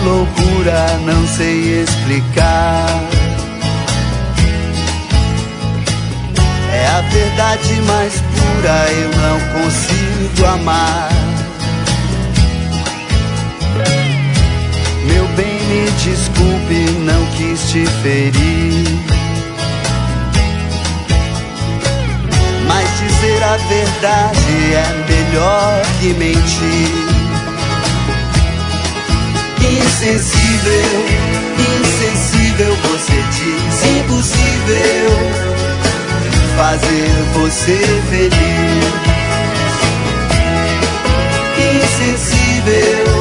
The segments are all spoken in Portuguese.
loucura, não sei explicar. É a verdade mais pura, eu não consigo amar. Meu bem, me desculpe, não quis te ferir, mas dizer a verdade é melhor que mentir. Insensível, insensível, você diz impossível fazer você feliz. Insensível,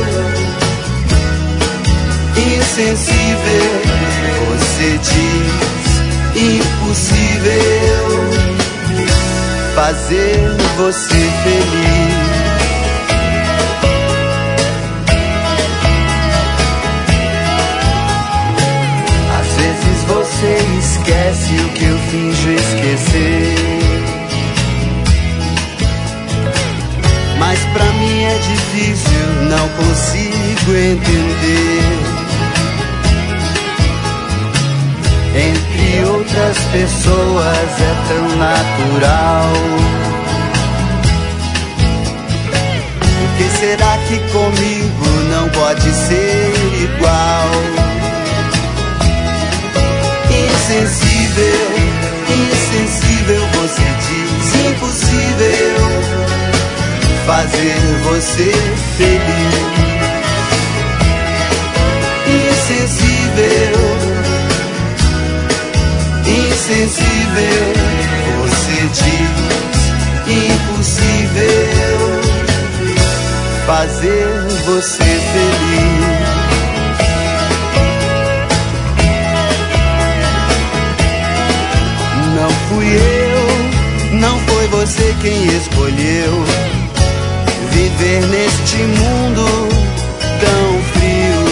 insensível, você diz impossível fazer você feliz. Você esquece o que eu finjo esquecer, mas pra mim é difícil, não consigo entender. Entre outras pessoas é tão natural. Por que será que comigo não pode ser igual? Insensível, insensível, você diz impossível fazer você feliz. Insensível, insensível, você diz impossível fazer você feliz. Não fui eu, não foi você quem escolheu viver neste mundo tão frio.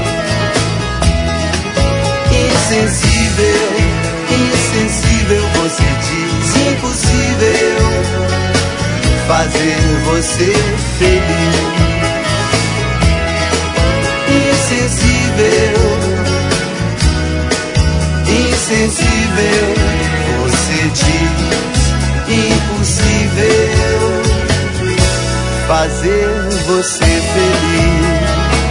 Insensível, insensível, você diz impossível fazer você feliz. Insensível, insensível, você diz impossível fazer você feliz.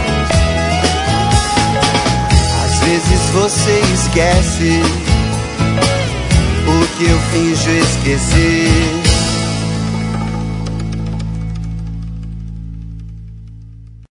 Às vezes você esquece o que eu finjo esquecer,